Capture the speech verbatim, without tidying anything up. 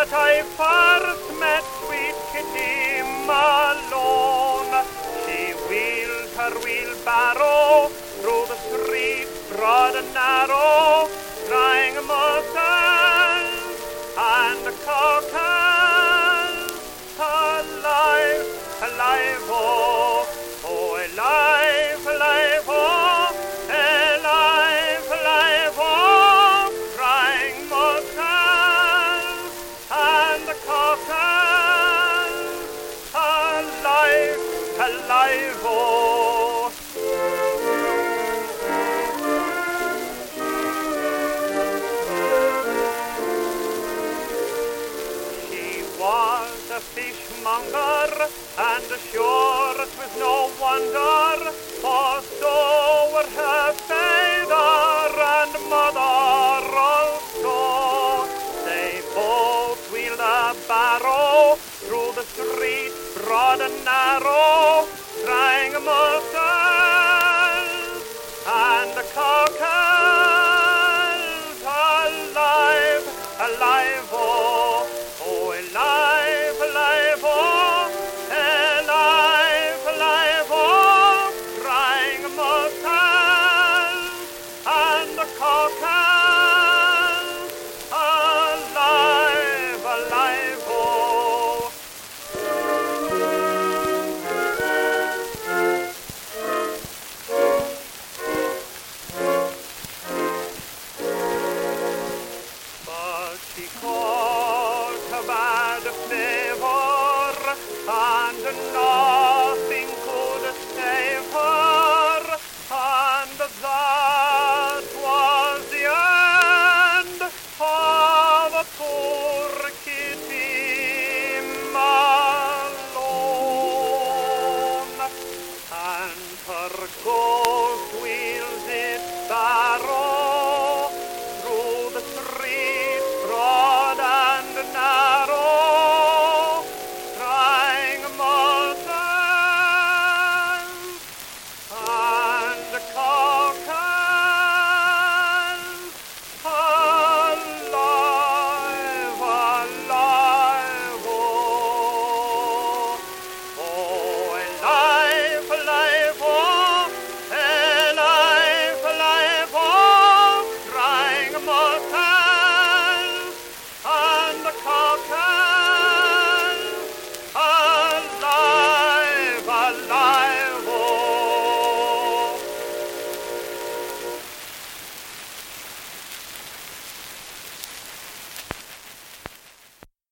that I first met sweet Kitty Malone. She wheeled her wheelbarrow through the streets broad and narrow, crying mussels and cockles, alive, alive, oh, oh, alive, alive, oh, alive, alive, oh, crying mussels and cockles, alive, alive, oh. Was a fishmonger, and sure it was no wonder, for so were her father and mother also. They both wheeled a barrow through the street broad and narrow, crying mussels and cockles, alive, alive, oh. Oh, alive, alive, oh, alive, alive, oh, crying mussels and cockles, alive, alive, oh. But she called bad flavor and not